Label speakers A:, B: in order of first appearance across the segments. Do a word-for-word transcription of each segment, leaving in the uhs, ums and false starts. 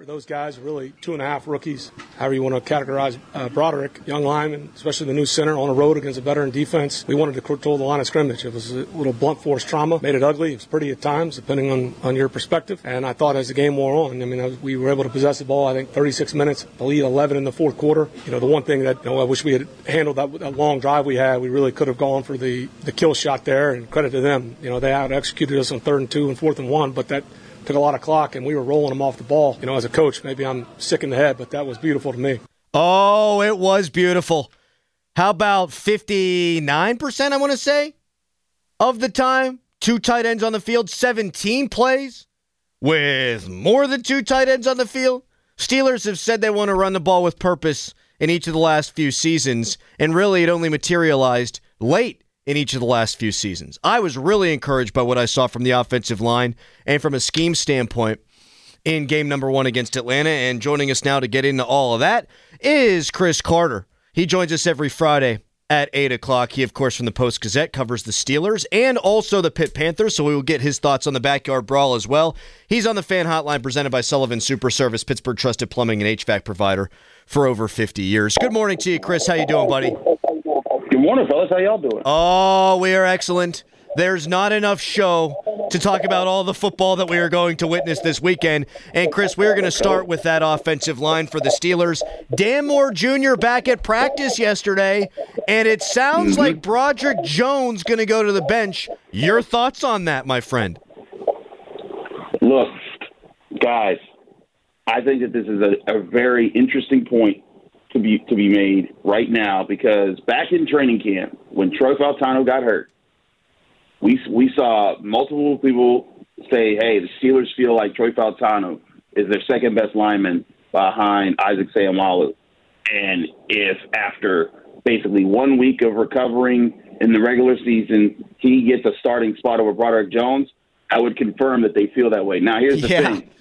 A: for those guys, really two and a half rookies, however you want to categorize uh, Broderick, young lineman, especially the new center on the road against a veteran defense. We wanted to control the line of scrimmage. It was a little blunt force trauma, made it ugly. It was pretty at times, depending on, on your perspective. And I thought as the game wore on, I mean, I was, we were able to possess the ball, I think, thirty-six minutes, I believe eleven in the fourth quarter. You know, the one thing that, you know, I wish we had handled that, that long drive we had, we really could have gone for the, the kill shot there, and credit to them. You know, they out executed us on third and two and fourth and one, but that took a lot of clock, and we were rolling them off the ball. You know, as a coach, maybe I'm sick in the head, but that was beautiful to me.
B: Oh, it was beautiful. How about fifty-nine percent, I want to say, of the time? Two tight ends on the field, seventeen plays with more than two tight ends on the field. Steelers have said they want to run the ball with purpose in each of the last few seasons, and really it only materialized late in each of the last few seasons. I was really encouraged by what I saw from the offensive line and from a scheme standpoint in game number one against Atlanta. And joining us now to get into all of that is Chris Carter. He joins us every Friday at eight o'clock. He, of course, from the Post-Gazette, covers the Steelers and also the Pitt Panthers, so we will get his thoughts on the backyard brawl as well. He's on the Fan Hotline presented by Sullivan Super Service, Pittsburgh trusted plumbing and H V A C provider for over fifty years. Good morning to you, Chris. How you doing, buddy?
C: Good morning, fellas. How y'all doing?
B: Oh, we are excellent. There's not enough show to talk about all the football that we are going to witness this weekend. And, Chris, we're going to start with that offensive line for the Steelers. Dan Moore Junior back at practice yesterday, and it sounds mm-hmm. like Broderick Jones going to go to the bench. Your thoughts on that, my friend?
C: Look, guys, I think that this is a, a very interesting point to be to be made right now, because back in training camp, when Troy Fautanu got hurt, we we saw multiple people say, hey, the Steelers feel like Troy Fautanu is their second best lineman behind Isaac Seumalo. And if after basically one week of recovering in the regular season, he gets a starting spot over Broderick Jones, I would confirm that they feel that way. Now, here's the
B: yeah.
C: thing.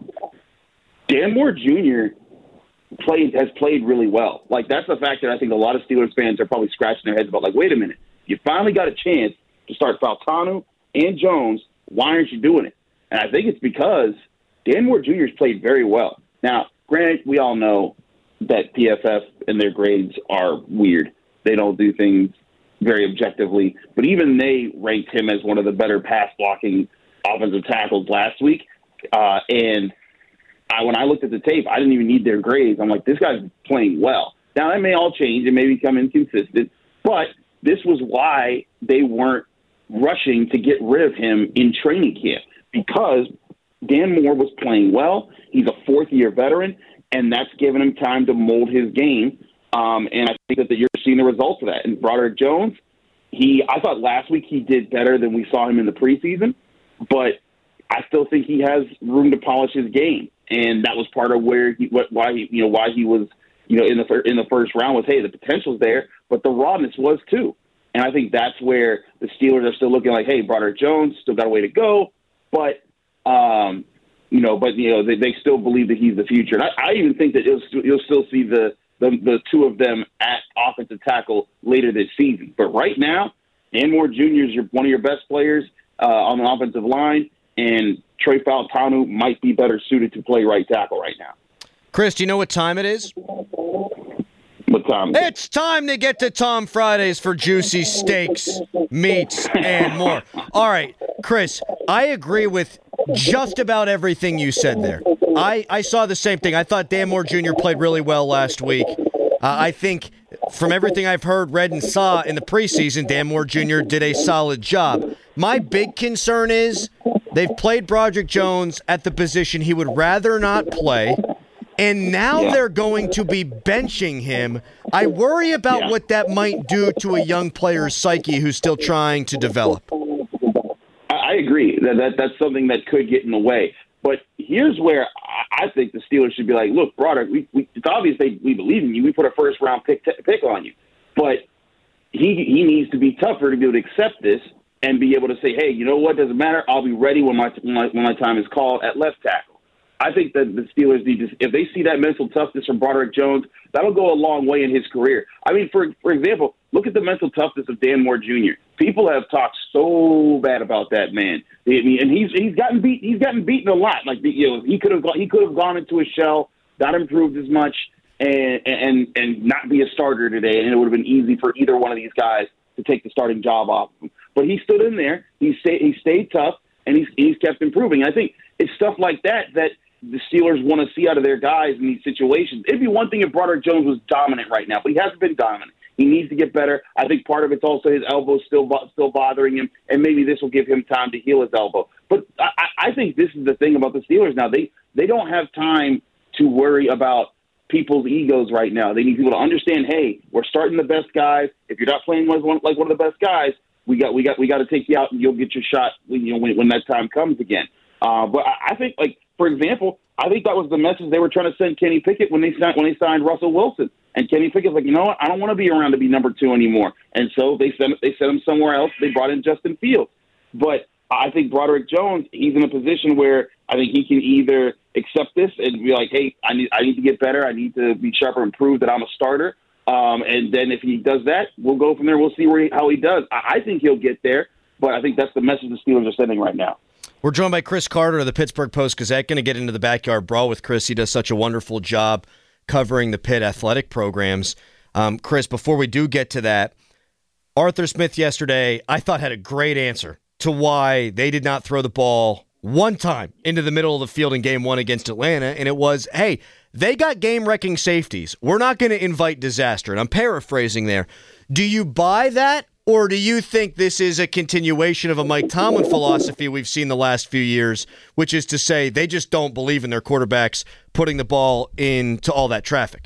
C: Dan Moore Junior played has played really well. Like, that's the fact that I think a lot of Steelers fans are probably scratching their heads about, like, wait a minute, you finally got a chance to start Fautanu and Jones. Why aren't you doing it? And I think it's because Dan Moore Junior has played very well. Now, granted, we all know that P F F and their grades are weird. They don't do things very objectively, but even they ranked him as one of the better pass-blocking offensive tackles last week. Uh, and I, when I looked at the tape, I didn't even need their grades. I'm like, this guy's playing well. Now, that may all change. It may become inconsistent. But this was why they weren't rushing to get rid of him in training camp, because Dan Moore was playing well. He's a fourth-year veteran, and that's given him time to mold his game. Um, and I think that, that you're seeing the results of that. And Broderick Jones, he I thought last week he did better than we saw him in the preseason, but I still think he has room to polish his game. And that was part of where he, why he, you know, why he was, you know, in the in the first round was, hey, the potential's there, but the rawness was too. And I think that's where the Steelers are still looking like, hey, Broderick Jones still got a way to go, but um, you know, but you know, they, they still believe that he's the future. And I, I even think that you'll, you'll still see the, the the two of them at offensive tackle later this season. But right now, Dan Moore Junior is your, one of your best players uh, on the offensive line, and Trey Fautanu might be better suited to play right tackle right now.
B: Chris, do you know what time it is?
C: What time?
B: It's time to get to Tom Fridays for juicy steaks, meats, and more. All right, Chris, I agree with just about everything you said there. I, I saw the same thing. I thought Dan Moore Junior played really well last week. Uh, I think from everything I've heard, read, and saw in the preseason, Dan Moore Junior did a solid job. My big concern is they've played Broderick Jones at the position he would rather not play, and now yeah. they're going to be benching him. I worry about yeah. what that might do to a young player's psyche who's still trying to develop.
C: I agree. That, that That's something that could get in the way. But here's where I think the Steelers should be like, look, Broderick, we, we, it's obvious they, we believe in you. We put a first-round pick t- pick on you. But he he needs to be tougher to be able to accept this and be able to say, hey, you know what, doesn't matter. I'll be ready when my, when my, when my time is called at left tackle. I think that the Steelers need to, if they see that mental toughness from Broderick Jones, that'll go a long way in his career. I mean, for for example, look at the mental toughness of Dan Moore Junior people have talked so bad about that man, I mean, and he's he's gotten beat. He's gotten beaten a lot. Like you know, he could have he could have gone into a shell, not improved as much, and and and not be a starter today, and it would have been easy for either one of these guys to take the starting job off him. But he stood in there. He stayed. He stayed tough, and he's he's kept improving. I think it's stuff like that that the Steelers want to see out of their guys in these situations. It'd be one thing if Broderick Jones was dominant right now, but he hasn't been dominant. He needs to get better. I think part of it's also his elbow still still bothering him, and maybe this will give him time to heal his elbow. But I, I think this is the thing about the Steelers now. They they don't have time to worry about people's egos right now. They need people to understand, hey, we're starting the best guys. If you're not playing like one, like one of the best guys, we got we got we got to take you out, and you'll get your shot when you know when, when that time comes again. Uh, but I, I think, like for example, I think that was the message they were trying to send Kenny Pickett when they signed when they signed Russell Wilson. And Kenny Pickett's like, you know what? I don't want to be around to be number two anymore. And so they sent they sent him somewhere else. They brought in Justin Fields. But I think Broderick Jones, he's in a position where I think he can either accept this and be like, hey, I need I need to get better. I need to be sharper and prove that I'm a starter. Um, and then if he does that, we'll go from there. We'll see where he, how he does. I, I think he'll get there. But I think that's the message the Steelers are sending right now.
B: We're joined by Chris Carter of the Pittsburgh Post-Gazette. Going to get into the backyard brawl with Chris. He does such a wonderful job covering the Pitt athletic programs. Um, Chris, before we do get to that, Arthur Smith yesterday, I thought, had a great answer to why they did not throw the ball one time into the middle of the field in game one against Atlanta, and it was, hey, they got game-wrecking safeties. We're not going to invite disaster, and I'm paraphrasing there. Do you buy that, or do you think this is a continuation of a Mike Tomlin philosophy we've seen the last few years, which is to say they just don't believe in their quarterbacks putting the ball into all that traffic?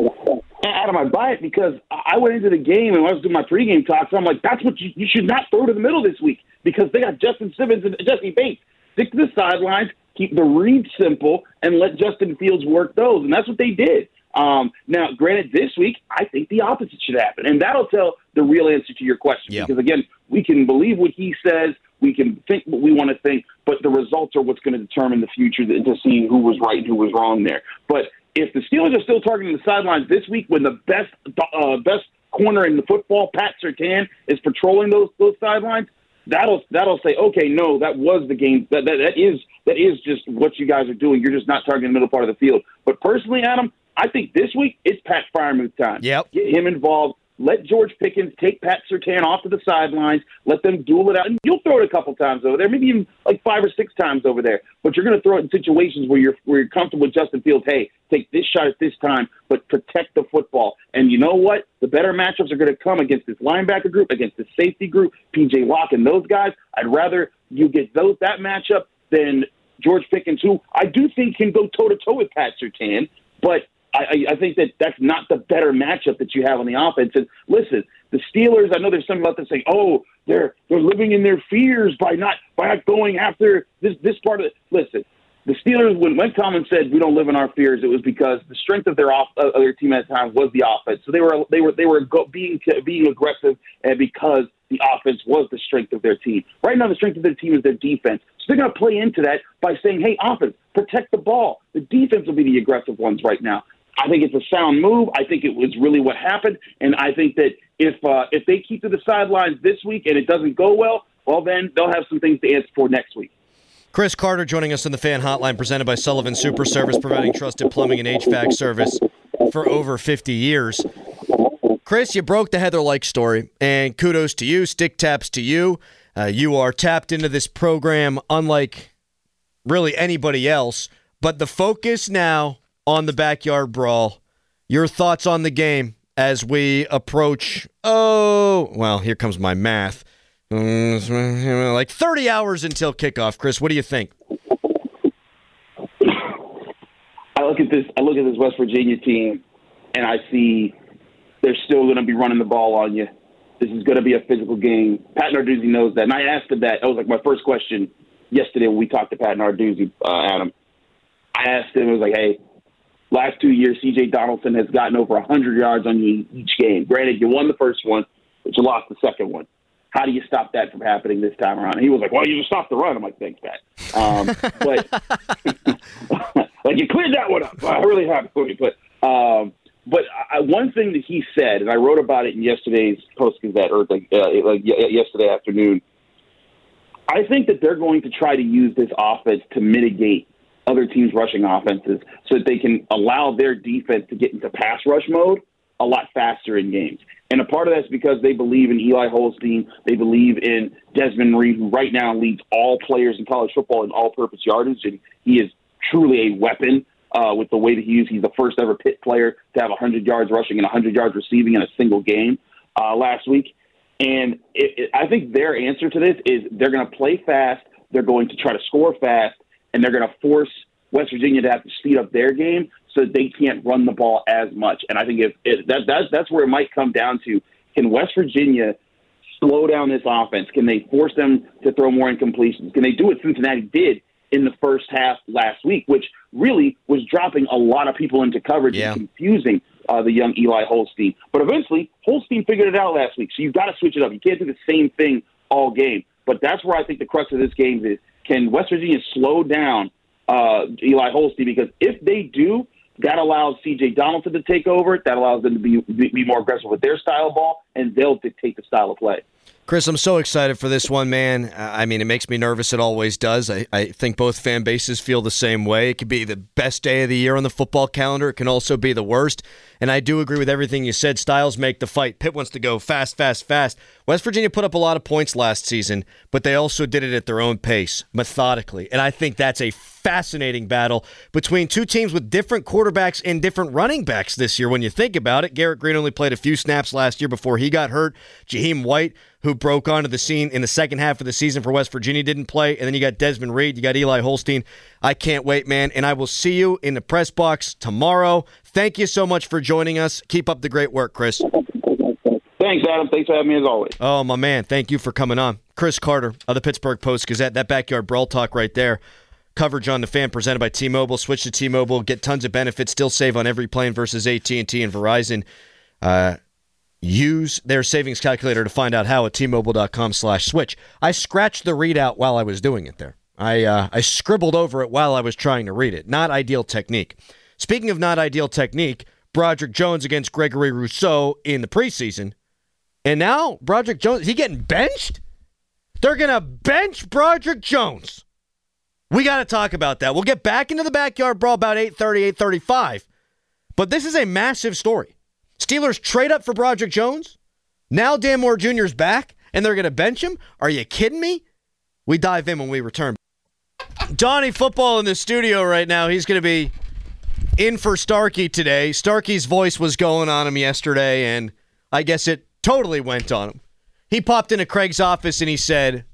C: Adam, I buy it because I went into the game and I was doing my pregame talks. So I'm like, that's what you, you should not throw to the middle this week because they got Justin Simmons and Jesse Bates. Stick to the sidelines, keep the read simple, and let Justin Fields work those. And that's what they did. Um, now, granted, this week, I think the opposite should happen. And that'll tell the real answer to your question.
B: Yeah.
C: Because, again, we can believe what he says. We can think what we want to think. But the results are what's going to determine the future to see who was right and who was wrong there. But if the Steelers are still targeting the sidelines this week when the best uh, best corner in the football, Pat Surtain, is patrolling those those sidelines, that'll that'll say, okay, no, that was the game. That, that that is that is just what you guys are doing. You're just not targeting the middle part of the field. But personally, Adam, I think this week it's Pat Freiermuth time.
B: Yep.
C: Get him involved. Let George Pickens take Pat Surtain off to the sidelines. Let them duel it out. And you'll throw it a couple times over there, maybe even like five or six times over there. But you're going to throw it in situations where you're where you're comfortable with Justin Fields. Hey, take this shot at this time, but protect the football. And you know what? The better matchups are going to come against this linebacker group, against the safety group, P J Locke and those guys. I'd rather you get those that matchup than George Pickens, who I do think can go toe-to-toe with Pat Surtain, but I, I think that that's not the better matchup that you have on the offense. And listen, the Steelers, I know there's some about them saying, oh, they're they're living in their fears by not by not going after this this part of it. Listen, the Steelers, when Mike Tomlin said we don't live in our fears, it was because the strength of their off uh, their team at times was the offense. So they were they were they were go, being being aggressive, and because the offense was the strength of their team. Right now, the strength of their team is their defense. So they're going to play into that by saying, hey, offense, protect the ball. The defense will be the aggressive ones right now. I think it's a sound move. I think it was really what happened. And I think that if uh, if they keep to the sidelines this week and it doesn't go well, well, then they'll have some things to answer for next week.
B: Chris Carter joining us on the Fan Hotline, presented by Sullivan Super Service, providing trusted plumbing and H V A C service for over fifty years. Chris, you broke the Heather Lyke story, and kudos to you. Stick taps to you. Uh, you are tapped into this program unlike really anybody else. But the focus now on the backyard brawl. Your thoughts on the game as we approach, oh, well, here comes my math. Like thirty hours until kickoff. Chris, what do you think?
C: I look at this I look at this West Virginia team, and I see they're still going to be running the ball on you. This is going to be a physical game. Pat Narduzzi knows that. And I asked him that. That was like my first question yesterday when we talked to Pat Narduzzi, uh, Adam. I asked him, I was like, hey, last two years, C J Donaldson has gotten over one hundred yards on you each game. Granted, you won the first one, but you lost the second one. How do you stop that from happening this time around? And he was like, well, you just stop the run. I'm like, thanks, Pat. Um, but, like, you cleared that one up. I'm really happy for you. But, um, but I, one thing that he said, and I wrote about it in yesterday's Post-Gazette, or like, uh, like yesterday afternoon, I think that they're going to try to use this offense to mitigate other teams' rushing offenses so that they can allow their defense to get into pass rush mode a lot faster in games. And a part of that's because they believe in Eli Holstein. They believe in Desmond Reed, who right now leads all players in college football in all-purpose yardage, and he is truly a weapon uh, with the way that he is. He's the first ever Pitt player to have one hundred yards rushing and one hundred yards receiving in a single game uh, last week. And it, it, I think their answer to this is they're going to play fast, they're going to try to score fast, and they're going to force West Virginia to have to speed up their game so that they can't run the ball as much. And I think if it, that, that's, that's where it might come down to, can West Virginia slow down this offense? Can they force them to throw more incompletions? Can they do what Cincinnati did in the first half last week, which really was dropping a lot of people into coverage yeah. and confusing uh, the young Eli Holstein. But eventually, Holstein figured it out last week, so you've got to switch it up. You can't do the same thing all game. But that's where I think the crux of this game is, can West Virginia slow down uh, Eli Holstein? Because if they do, that allows C J Donaldson to take over. That allows them to be be more aggressive with their style of ball, and they'll dictate the style of play.
B: Chris, I'm so excited for this one, man. I mean, it makes me nervous. It always does. I, I think both fan bases feel the same way. It could be the best day of the year on the football calendar. It can also be the worst. And I do agree with everything you said. Styles make the fight. Pitt wants to go fast, fast, fast. West Virginia put up a lot of points last season, but they also did it at their own pace, methodically. And I think that's a fascinating battle between two teams with different quarterbacks and different running backs this year. When you think about it, Garrett Green only played a few snaps last year before he got hurt. Jaheim White, who broke onto the scene in the second half of the season for West Virginia, didn't play. And then you got Desmond Reed, you got Eli Holstein. I can't wait, man. And I will see you in the press box tomorrow. Thank you so much for joining us. Keep up the great work, Chris.
C: Thanks, Adam. Thanks for having me as always.
B: Oh, my man. Thank you for coming on. Chris Carter of the Pittsburgh Post-Gazette. That Backyard Brawl Talk right there. Coverage on the Fan presented by T-Mobile. Switch to T-Mobile. Get tons of benefits. Still save on every plan versus A T and T and Verizon. Uh, use their savings calculator to find out how at T-Mobile.com slash switch. I scratched the readout while I was doing it there. I uh, I scribbled over it while I was trying to read it. Not ideal technique. Speaking of not ideal technique, Broderick Jones against Gregory Rousseau in the preseason. And now Broderick Jones, is he getting benched? They're going to bench Broderick Jones. We got to talk about that. We'll get back into the Backyard Brawl about eight thirty, eight thirty-five. But this is a massive story. Steelers trade up for Broderick Jones. Now Dan Moore Junior's back, and they're going to bench him? Are you kidding me? We dive in when we return. Donnie Football in the studio right now. He's going to be in for Starkey today. Starkey's voice was going on him yesterday, and I guess it totally went on him. He popped into Craig's office, and he said,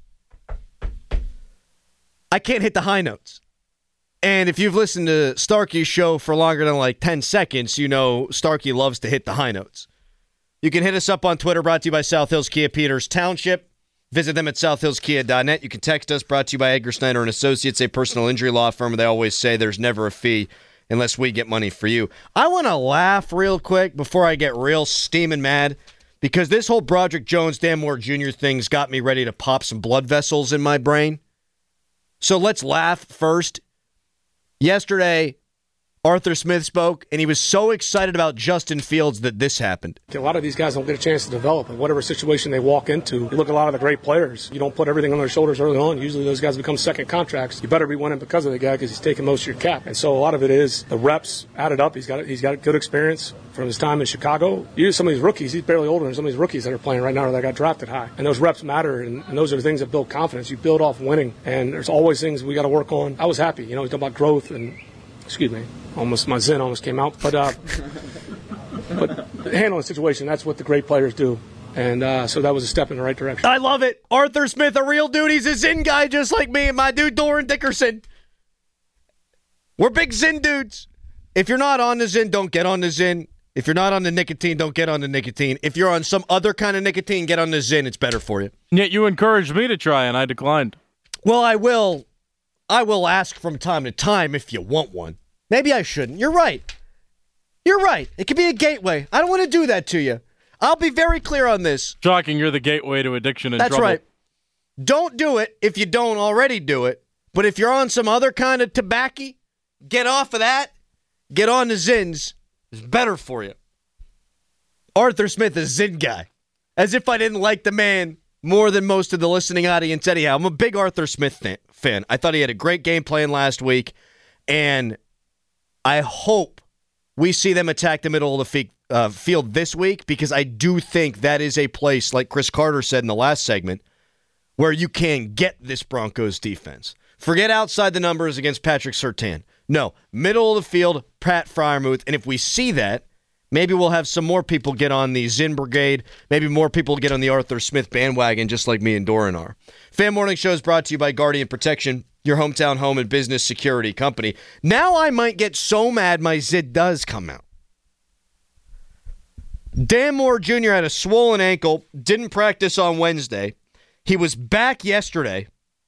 B: I can't hit the high notes. And if you've listened to Starkey's show for longer than like ten seconds, you know Starkey loves to hit the high notes. You can hit us up on Twitter, brought to you by South Hills Kia Peters Township. Visit them at south hills kia dot net. You can text us, brought to you by Edgar Snyder and Associates, a personal injury law firm. They always say there's never a fee unless we get money for you. I want to laugh real quick before I get real steaming mad, because this whole Broderick Jones, Dan Moore Junior thing's got me ready to pop some blood vessels in my brain. So let's laugh first. Yesterday, Arthur Smith spoke, and he was so excited about Justin Fields that this happened.
A: A lot of these guys don't get a chance to develop in whatever situation they walk into. You look at a lot of the great players. You don't put everything on their shoulders early on. Usually those guys become second contracts. You better be winning because of the guy because he's taking most of your cap. And so a lot of it is the reps added up. He's got he's got good experience from his time in Chicago. You use some of these rookies. He's barely older than some of these rookies that are playing right now or that got drafted high. And those reps matter, and, and those are the things that build confidence. You build off winning, and there's always things we got to work on. I was happy. You know, he's talking about growth and excuse me, almost my zen almost came out. But uh, but handling the situation, that's what the great players do. And uh, so that was a step in the right direction.
B: I love it. Arthur Smith, a real dude. He's a zen guy just like me and my dude Doran Dickerson. We're big zen dudes. If you're not on the zen, don't get on the zen. If you're not on the nicotine, don't get on the nicotine. If you're on some other kind of nicotine, get on the zen. It's better for you.
D: Yet you encouraged me to try, and I declined.
B: Well, I will. I will ask from time to time if you want one. Maybe I shouldn't. You're right. You're right. It could be a gateway. I don't want to do that to you. I'll be very clear on this.
D: Shocking, you're the gateway to addiction and
B: That's
D: trouble.
B: right. Don't do it if you don't already do it. But if you're on some other kind of tobacco, get off of that. Get on the Zins. It's better for you. Arthur Smith is Zin guy. As if I didn't like the man more than most of the listening audience anyhow. I'm a big Arthur Smith fan. I thought he had a great game playing last week, and I hope we see them attack the middle of the fe- uh, field this week, because I do think that is a place, like Chris Carter said in the last segment, where you can get this Broncos defense. Forget outside the numbers against Patrick Surtain. No, middle of the field, Pat Freiermuth, and if we see that, maybe we'll have some more people get on the Zin Brigade, maybe more people get on the Arthur Smith bandwagon, just like me and Doran are. Fan Morning Show is brought to you by Guardian Protection, your hometown home and business security company. Now I might get so mad my zit does come out. Dan Moore Junior had a swollen ankle, didn't practice on Wednesday. He was back yesterday.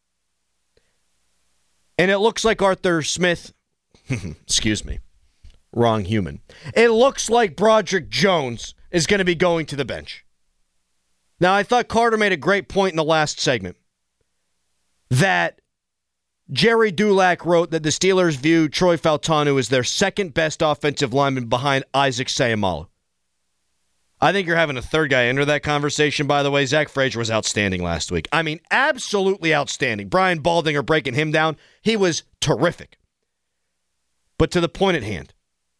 B: And it looks like Arthur Smith, excuse me, wrong human. It looks like Broderick Jones is going to be going to the bench. Now, I thought Carter made a great point in the last segment that Jerry Dulac wrote that the Steelers view Troy Fautanu as their second best offensive lineman behind Isaac Seumalo. I think you're having a third guy enter that conversation, by the way. Zach Frazier was outstanding last week. I mean, absolutely outstanding. Brian Baldinger breaking him down. He was terrific. But to the point at hand,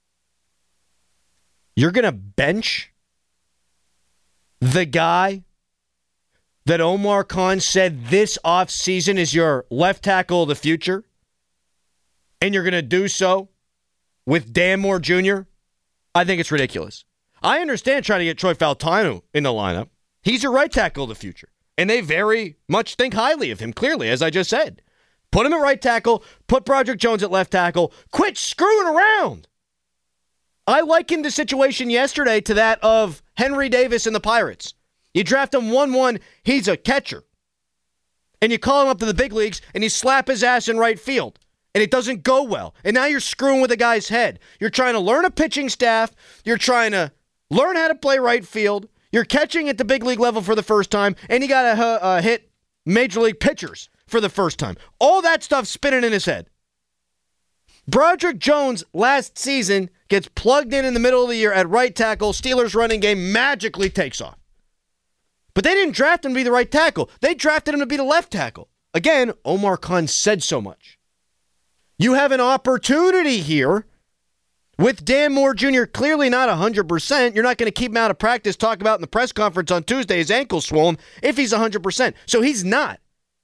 B: you're going to bench the guy that Omar Khan said this offseason is your left tackle of the future, and you're going to do so with Dan Moore Junior? I think it's ridiculous. I understand trying to get Troy Fautanu in the lineup. He's your right tackle of the future, and they very much think highly of him, clearly, as I just said. Put him at right tackle, put Broderick Jones at left tackle, quit screwing around. I likened the situation yesterday to that of Henry Davis and the Pirates. You draft him one one, he's a catcher. And you call him up to the big leagues, and you slap his ass in right field. And it doesn't go well. And now you're screwing with a guy's head. You're trying to learn a pitching staff. You're trying to learn how to play right field. You're catching at the big league level for the first time, and you got to uh, hit major league pitchers for the first time. All that stuff spinning in his head. Broderick Jones last season gets plugged in in the middle of the year at right tackle. Steelers running game magically takes off. But they didn't draft him to be the right tackle. They drafted him to be the left tackle. Again, Omar Khan said so much. You have an opportunity here with Dan Moore Junior clearly not one hundred percent. You're not going to keep him out of practice, talk about in the press conference on Tuesday his ankle's swollen if he's one hundred percent. So he's not.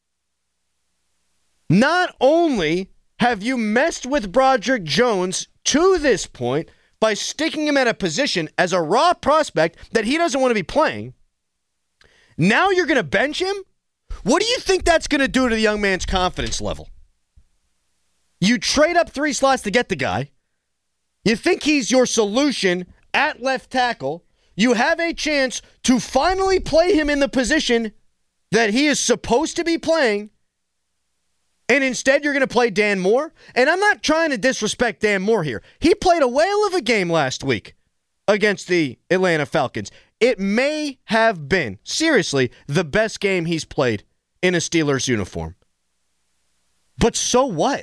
B: Not only have you messed with Broderick Jones to this point by sticking him at a position as a raw prospect that he doesn't want to be playing, now you're going to bench him? What do you think that's going to do to the young man's confidence level? You trade up three slots to get the guy. You think he's your solution at left tackle. You have a chance to finally play him in the position that he is supposed to be playing. And instead, you're going to play Dan Moore. And I'm not trying to disrespect Dan Moore here. He played a whale of a game last week against the Atlanta Falcons. It may have been, seriously, the best game he's played in a Steelers uniform. But so what?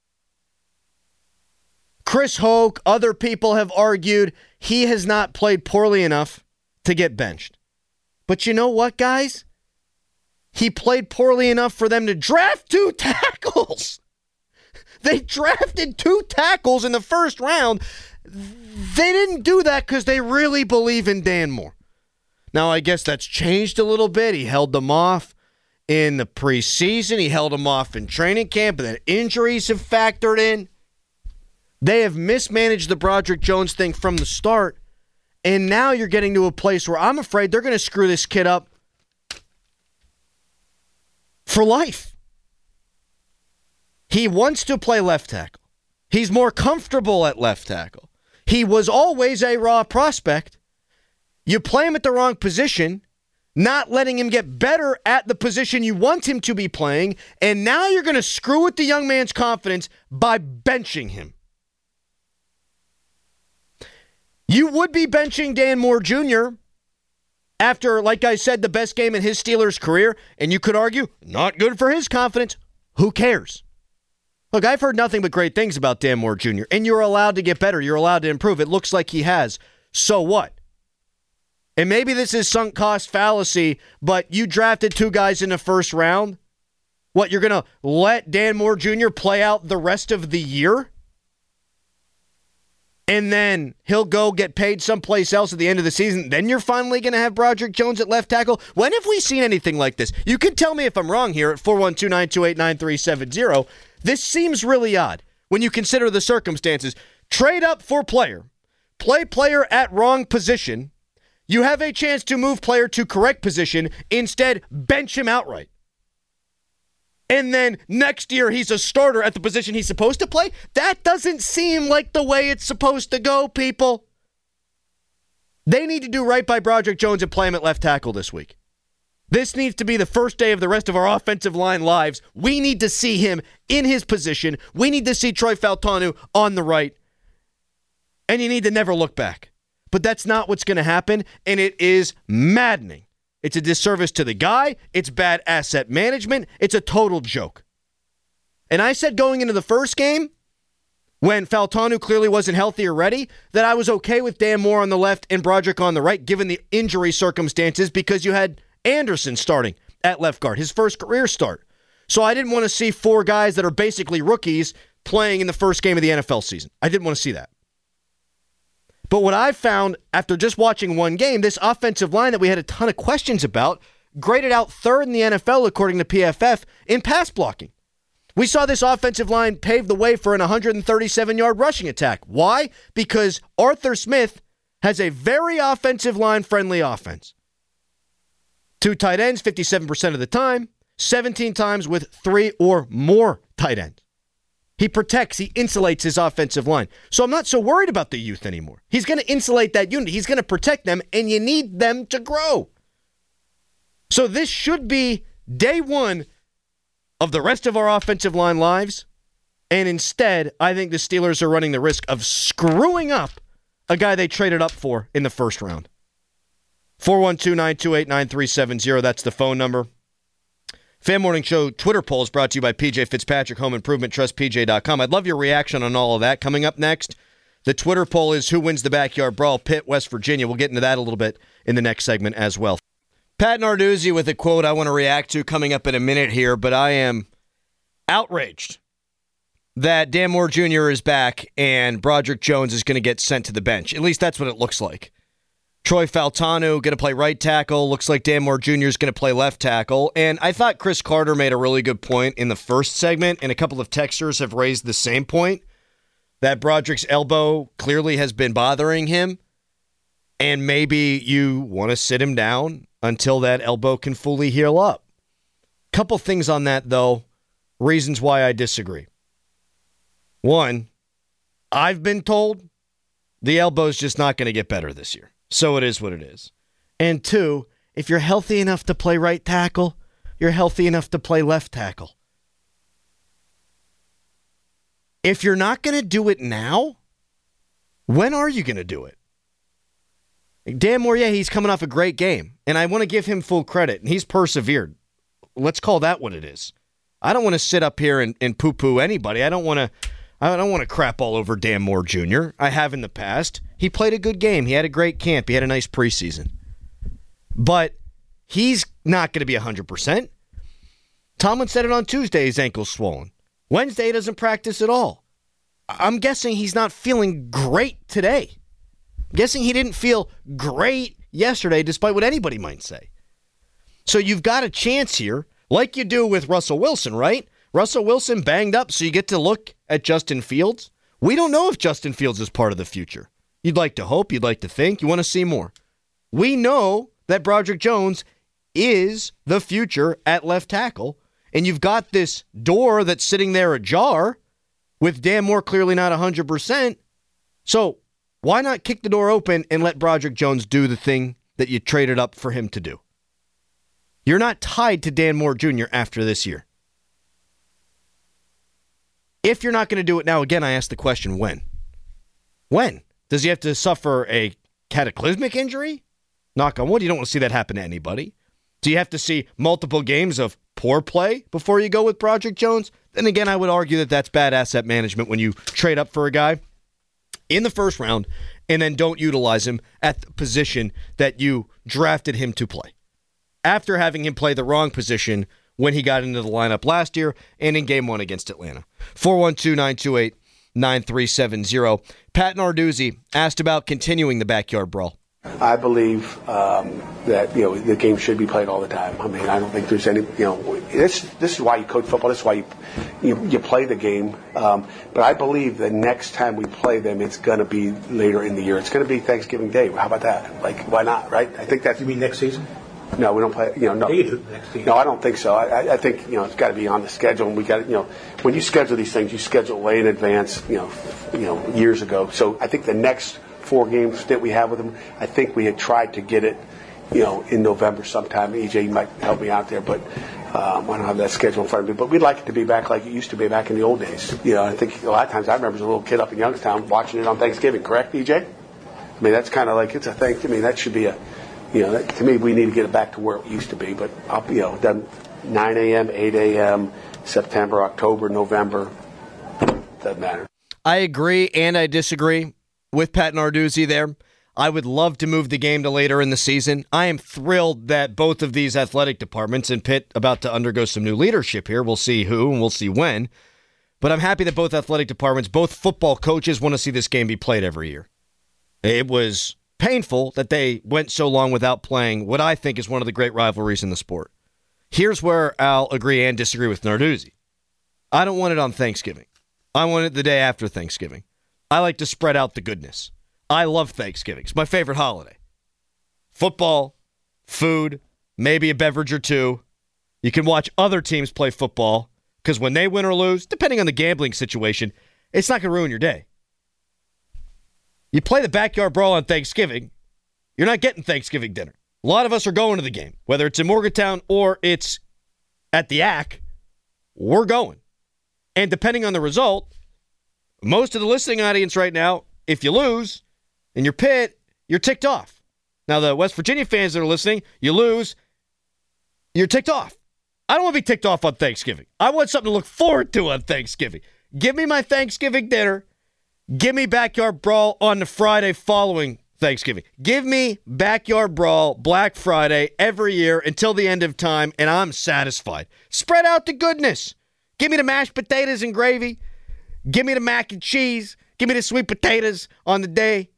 B: Chris Hoke, other people have argued he has not played poorly enough to get benched. But you know what, guys? He played poorly enough for them to draft two tackles. They drafted two tackles in the first round. They didn't do that because they really believe in Dan Moore. Now, I guess that's changed a little bit. He held them off in the preseason. He held them off in training camp, and then injuries have factored in. They have mismanaged the Broderick Jones thing from the start, and now you're getting to a place where I'm afraid they're going to screw this kid up for life. He wants to play left tackle. He's more comfortable at left tackle. He was always a raw prospect. You play him at the wrong position, not letting him get better at the position you want him to be playing, and now you're going to screw with the young man's confidence by benching him. You would be benching Dan Moore Junior after, like I said, the best game in his Steelers career, and you could argue, not good for his confidence. Who cares? Look, I've heard nothing but great things about Dan Moore Junior, and you're allowed to get better. You're allowed to improve. It looks like he has. So what? And maybe this is sunk cost fallacy, but you drafted two guys in the first round. What, you're going to let Dan Moore Junior play out the rest of the year? And then he'll go get paid someplace else at the end of the season. Then you're finally going to have Broderick Jones at left tackle. When have we seen anything like this? You can tell me if I'm wrong here at four one two, nine two eight, nine three seven zero. This seems really odd when you consider the circumstances. Trade up for player. Play player at wrong position. You have a chance to move player to correct position. Instead, bench him outright. And then next year, he's a starter at the position he's supposed to play? That doesn't seem like the way it's supposed to go, people. They need to do right by Broderick Jones and play him at left tackle this week. This needs to be the first day of the rest of our offensive line lives. We need to see him in his position. We need to see Troy Fautanu on the right. And you need to never look back. But that's not what's going to happen, and it is maddening. It's a disservice to the guy. It's bad asset management. It's a total joke. And I said going into the first game, when Fautanu clearly wasn't healthy or ready, that I was okay with Dan Moore on the left and Broderick on the right, given the injury circumstances, because you had Anderson starting at left guard, his first career start. So I didn't want to see four guys that are basically rookies playing in the first game of the N F L season. I didn't want to see that. But what I've found after just watching one game, this offensive line that we had a ton of questions about, graded out third in the N F L according to P F F in pass blocking. We saw this offensive line pave the way for an one hundred thirty-seven yard rushing attack. Why? Because Arthur Smith has a very offensive line-friendly offense. Two tight ends, fifty-seven percent of the time, seventeen times with three or more tight ends. He protects, he insulates his offensive line. So I'm not so worried about the youth anymore. He's going to insulate that unit. He's going to protect them, and you need them to grow. So this should be day one of the rest of our offensive line lives. And instead, I think the Steelers are running the risk of screwing up a guy they traded up for in the first round. four one two, nine two eight, nine three seven zero. That's the phone number. Fan Morning Show Twitter poll is brought to you by P J Fitzpatrick, Home Improvement, Trust P J dot com. I'd love your reaction on all of that. Coming up next, the Twitter poll is who wins the backyard brawl, Pitt, West Virginia. We'll get into that a little bit in the next segment as well. Pat Narduzzi with a quote I want to react to coming up in a minute here, but I am outraged that Dan Moore Junior is back and Broderick Jones is going to get sent to the bench. At least that's what it looks like. Troy Fautanu going to play right tackle. Looks like Dan Moore Junior is going to play left tackle. And I thought Chris Carter made a really good point in the first segment, and a couple of texters have raised the same point, that Broderick's elbow clearly has been bothering him, and maybe you want to sit him down until that elbow can fully heal up. Couple things on that, though, reasons why I disagree. One, I've been told the elbow's just not going to get better this year. So it is what it is. And two, if you're healthy enough to play right tackle, you're healthy enough to play left tackle. If you're not going to do it now, when are you going to do it? Dan Moore, yeah, he's coming off a great game, and I want to give him full credit, and he's persevered. Let's call that what it is. I don't want to sit up here and, and poo-poo anybody. I don't want to I don't want to crap all over Dan Moore Junior I have in the past. He played a good game. He had a great camp. He had a nice preseason. But he's not going to be one hundred percent. Tomlin said it on Tuesday, his ankle's swollen. Wednesday, he doesn't practice at all. I'm guessing he's not feeling great today. I'm guessing he didn't feel great yesterday, despite what anybody might say. So you've got a chance here, like you do with Russell Wilson, right? Russell Wilson banged up, so you get to look at Justin Fields. We don't know if Justin Fields is part of the future. You'd like to hope, you'd like to think, you want to see more. We know that Broderick Jones is the future at left tackle, and you've got this door that's sitting there ajar with Dan Moore clearly not one hundred percent. So why not kick the door open and let Broderick Jones do the thing that you traded up for him to do? You're not tied to Dan Moore Junior after this year. If you're not going to do it now, again, I ask the question, when? When? Does he have to suffer a cataclysmic injury? Knock on wood, you don't want to see that happen to anybody. Do you have to see multiple games of poor poor play before you go with Broderick Jones, then again, I would argue that that's bad asset management when you trade up for a guy in the first round and then don't utilize him at the position that you drafted him to play, after having him play the wrong position when he got into the lineup last year and in game one against Atlanta. four one two, nine two eight, nine three seven zero. Pat Narduzzi asked about continuing the backyard brawl.
E: I believe um, that, you know, the game should be played all the time. I mean, I don't think there's any, you know, this this is why you coach football. This is why you you, you play the game. Um, but I believe the next time we play them, it's going to be later in the year. It's going to be Thanksgiving Day. How about that? Like, why not, right? I think that's...
F: You mean next season?
E: No, we don't play, you know, no.
F: Yeah, you do next season.
E: No, I don't think so. I, I think, you know, it's got to be on the schedule. And we got, you know, when you schedule these things, you schedule way in advance, you know, you know, years ago. So I think the next four games that we have with them, I think we had tried to get it, you know, in November sometime. E J, you might help me out there, but um, I don't have that schedule in front of me. But we'd like it to be back like it used to be back in the old days. You know, I think a lot of times I remember as a little kid up in Youngstown watching it on Thanksgiving. Correct, E J? I mean, that's kind of like, it's a thing. I mean, that should be a, you know, that, to me, we need to get it back to where it used to be. But, I'll, you know, done nine a.m., eight a.m., September, October, November, doesn't matter.
B: I agree and I disagree with Pat Narduzzi there. I would love to move the game to later in the season. I am thrilled that both of these athletic departments, and Pitt about to undergo some new leadership here. We'll see who and we'll see when. But I'm happy that both athletic departments, both football coaches want to see this game be played every year. It was painful that they went so long without playing what I think is one of the great rivalries in the sport. Here's where I'll agree and disagree with Narduzzi. I don't want it on Thanksgiving. I want it the day after Thanksgiving. I like to spread out the goodness. I love Thanksgiving. It's my favorite holiday. Football, food, maybe a beverage or two. You can watch other teams play football because when they win or lose, depending on the gambling situation, it's not going to ruin your day. You play the backyard brawl on Thanksgiving, you're not getting Thanksgiving dinner. A lot of us are going to the game, whether it's in Morgantown or it's at the A C C, we're going. And depending on the result, most of the listening audience right now, if you lose and you're Pitt, you're ticked off. Now, the West Virginia fans that are listening, you lose, you're ticked off. I don't want to be ticked off on Thanksgiving. I want something to look forward to on Thanksgiving. Give me my Thanksgiving dinner. Give me Backyard Brawl on the Friday following Thanksgiving. Give me Backyard Brawl Black Friday every year until the end of time, and I'm satisfied. Spread out the goodness. Give me the mashed potatoes and gravy. Give me the mac and cheese. Give me the sweet potatoes on the day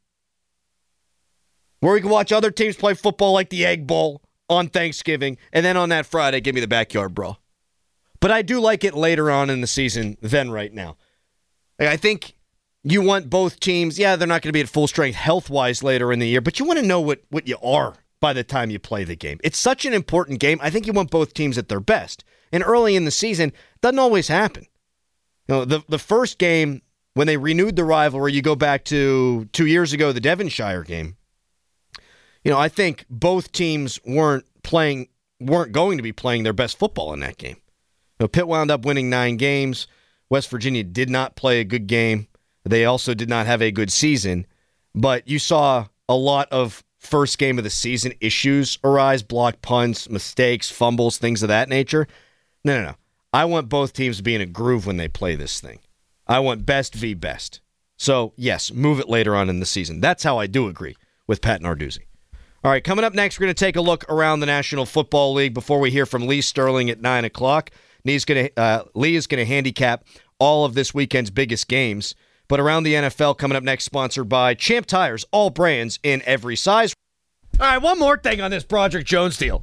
B: where we can watch other teams play football like the Egg Bowl on Thanksgiving. And then on that Friday, give me the Backyard Brawl. But I do like it later on in the season than right now. I think you want both teams, yeah, they're not going to be at full strength health-wise later in the year, but you want to know what, what you are by the time you play the game. It's such an important game. I think you want both teams at their best. And early in the season, it doesn't always happen. You know, the, the first game, when they renewed the rivalry, you go back to two years ago, the Devonshire game. You know, I think both teams weren't playing, weren't going to be playing their best football in that game. You know, Pitt wound up winning nine games. West Virginia did not play a good game. They also did not have a good season. But you saw a lot of first game of the season issues arise, blocked punts, mistakes, fumbles, things of that nature. No, no, no. I want both teams to be in a groove when they play this thing. I want best v. best. So, yes, move it later on in the season. That's how I do agree with Pat Narduzzi. All right, coming up next, we're going to take a look around the National Football League before we hear from Lee Sterling at nine o'clock. Lee's going to, uh, Lee is going to handicap all of this weekend's biggest games. But around the N F L coming up next, sponsored by Champ Tires, all brands in every size. All right, one more thing on this Broderick Jones deal.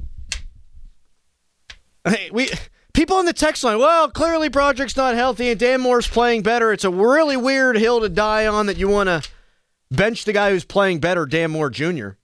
B: Hey, we people in the text line, well, clearly Broderick's not healthy and Dan Moore's playing better. It's a really weird hill to die on that you want to bench the guy who's playing better, Dan Moore Junior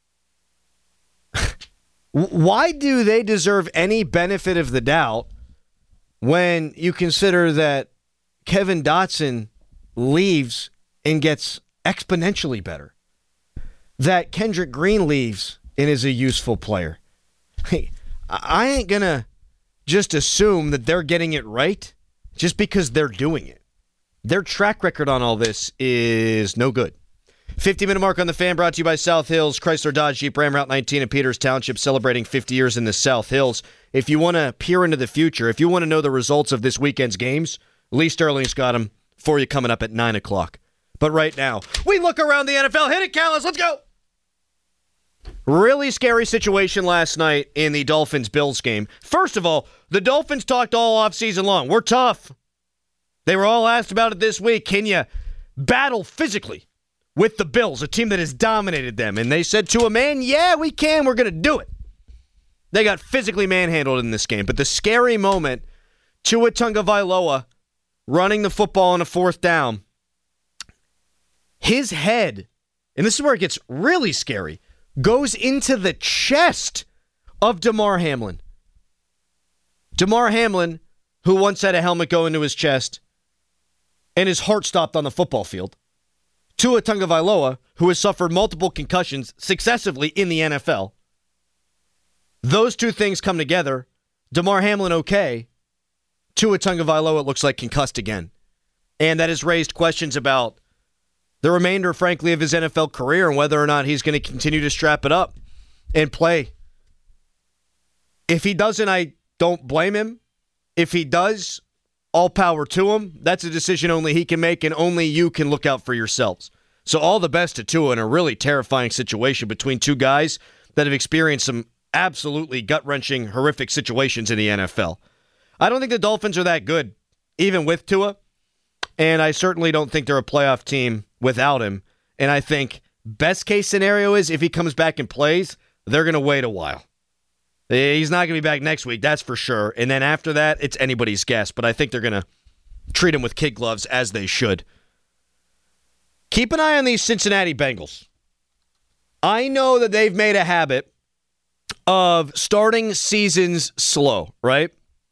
B: Why do they deserve any benefit of the doubt when you consider that Kevin Dotson leaves and gets exponentially better? That Kendrick Green leaves and is a useful player. Hey, I ain't going to just assume that they're getting it right just because they're doing it. Their track record on all this is no good. fifty-minute mark on the Fan brought to you by South Hills, Chrysler Dodge Jeep Ram Route nineteen in Peters Township, celebrating fifty years in the South Hills. If you want to peer into the future, if you want to know the results of this weekend's games, Lee Sterling's got them for you coming up at nine o'clock. But right now, we look around the N F L. Hit it, Callis. Let's go. Really scary situation last night in the Dolphins-Bills game. First of all, the Dolphins talked all offseason long. We're tough. They were all asked about it this week. Can you battle physically with the Bills, a team that has dominated them? And they said to a man, yeah, we can. We're going to do it. They got physically manhandled in this game. But the scary moment, Tua Tagovailoa running the football on a fourth down, his head, and this is where it gets really scary, goes into the chest of Damar Hamlin. Damar Hamlin, who once had a helmet go into his chest, and his heart stopped on the football field. Tua Tagovailoa, who has suffered multiple concussions successively in the N F L. Those two things come together. Damar Hamlin okay. Tua Tagovailoa, it looks like, concussed again. And that has raised questions about the remainder, frankly, of his N F L career and whether or not he's going to continue to strap it up and play. If he doesn't, I don't blame him. If he does, all power to him. That's a decision only he can make, and only you can look out for yourselves. So all the best to Tua in a really terrifying situation between two guys that have experienced some absolutely gut-wrenching, horrific situations in the N F L. I don't think the Dolphins are that good, even with Tua, and I certainly don't think they're a playoff team without him. And I think best-case scenario is if he comes back and plays, they're going to wait a while. He's not going to be back next week, that's for sure. And then after that, it's anybody's guess. But I think they're going to treat him with kid gloves, as they should. Keep an eye on these Cincinnati Bengals. I know that they've made a habit of starting seasons slow, right?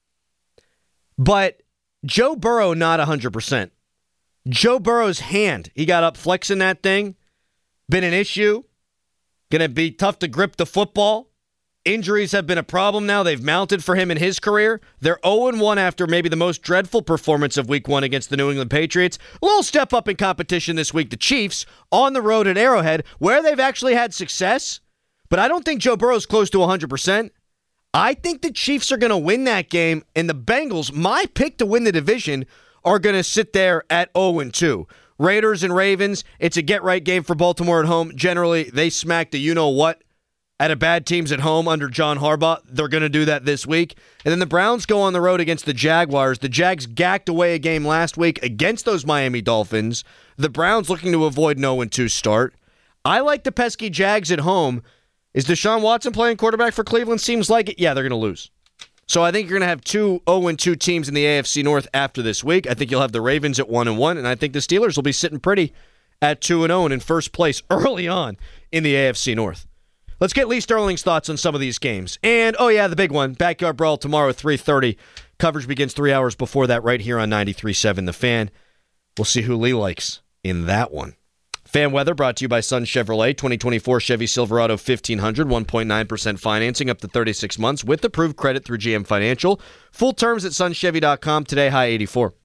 B: But Joe Burrow, not one hundred percent. Joe Burrow's hand, he got up flexing that thing. Been an issue. Going to be tough to grip the football. Injuries have been a problem now. They've mounted for him in his career. They're oh and one after maybe the most dreadful performance of week one against the New England Patriots. A little step up in competition this week. The Chiefs on the road at Arrowhead, where they've actually had success. But I don't think Joe Burrow's close to one hundred percent. I think the Chiefs are going to win that game, and the Bengals, my pick to win the division, are going to sit there at oh and two. Raiders and Ravens, it's a get-right game for Baltimore at home. Generally, they smack the you-know-what out of bad teams at home under John Harbaugh. They're going to do that this week. And then the Browns go on the road against the Jaguars. The Jags gacked away a game last week against those Miami Dolphins. The Browns looking to avoid an oh and two start. I like the pesky Jags at home. Is Deshaun Watson playing quarterback for Cleveland? Seems like it. Yeah, they're going to lose. So I think you're going to have two oh and two teams in the A F C North after this week. I think you'll have the Ravens at one and one, and I think the Steelers will be sitting pretty at two and oh and in first place early on in the A F C North. Let's get Lee Sterling's thoughts on some of these games. And, oh yeah, the big one, Backyard Brawl tomorrow at three thirty. Coverage begins three hours before that right here on ninety-three point seven The Fan. We'll see who Lee likes in that one. Fan weather brought to you by Sun Chevrolet. twenty twenty-four Chevy Silverado fifteen hundred, one point nine percent financing up to thirty-six months with approved credit through G M Financial. Full terms at sun chevy dot com. Today, high eighty-four.